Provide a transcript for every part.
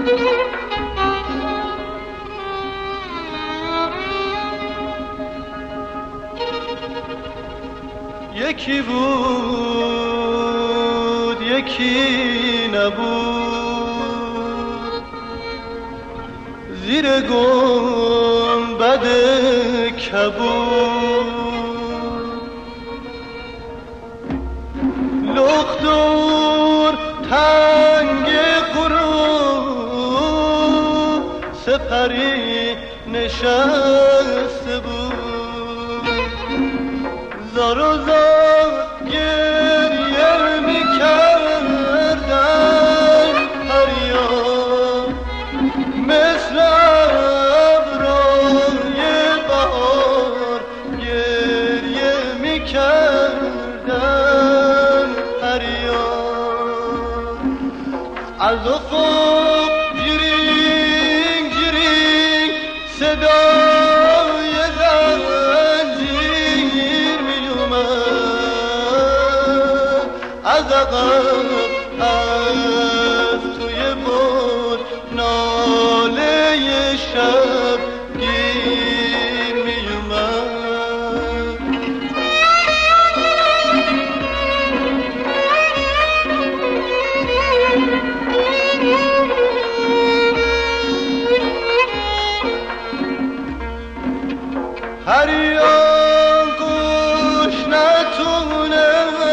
یکی بود یکی نبود، زیر گنبد کبود، لختور تنگ غروب، سپری نشسته بود، زار و زار گریه می‌کردن فریاد، مثل ابرهای بهار گریه می‌کردن فریاد. از افق جیرینگ جیرینگ صدای زنجیر میومد، از عقب از توی بن ناله شب گیر میومد. هریان گوش نتونه،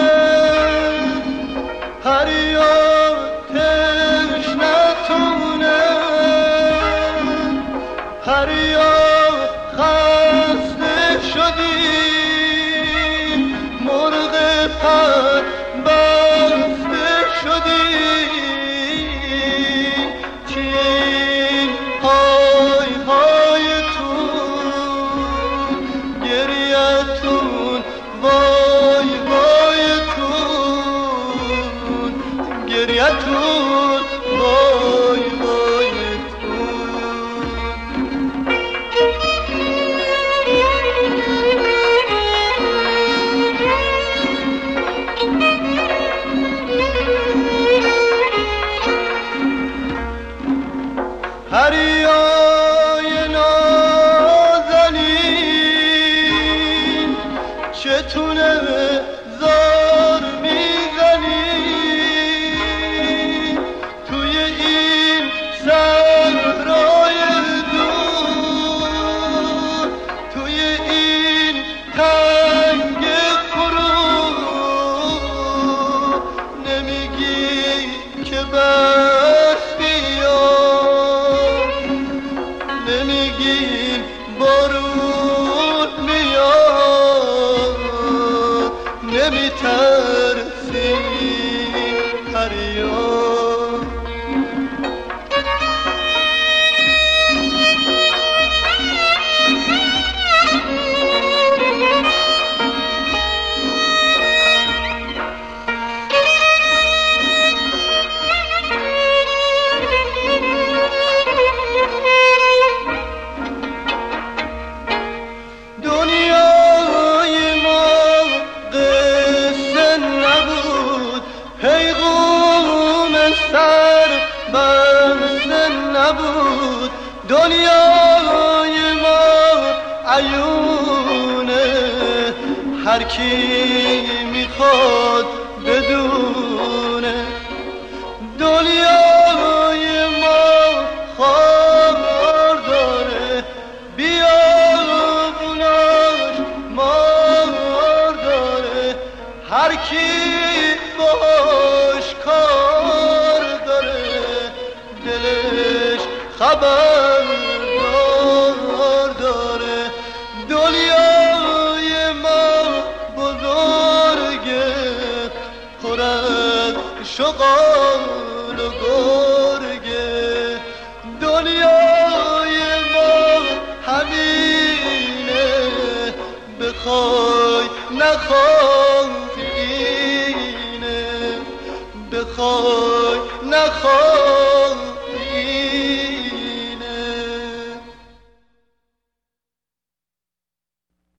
هریان تش نتونه، هریان خسته شدیم، مرغ پر بسته شدیم، چین های هایتون گریتون وای وایتون، گریتون وای وایتون. هریای نازنین چتونه زار میزنی، توی این صحرای دور، توی این تنگ غروب، نمیگی که بس بیا، نمیگیم بارون میاد، نمیترسیم فریاد. دنیای ما قصه نبود، پیغام سر بسته نبود، دنیای ما عیونه، هر کی میخواد بدونه، دنیای ما خبر داره، بیابوناش مار داره، هر کی باش کار داره، دلش خبردار داره. دنیای ما بزرگه، پر از شغال و گرگه، دنیای ما همینه، بخوای نخوای اینه، بخوای نخوای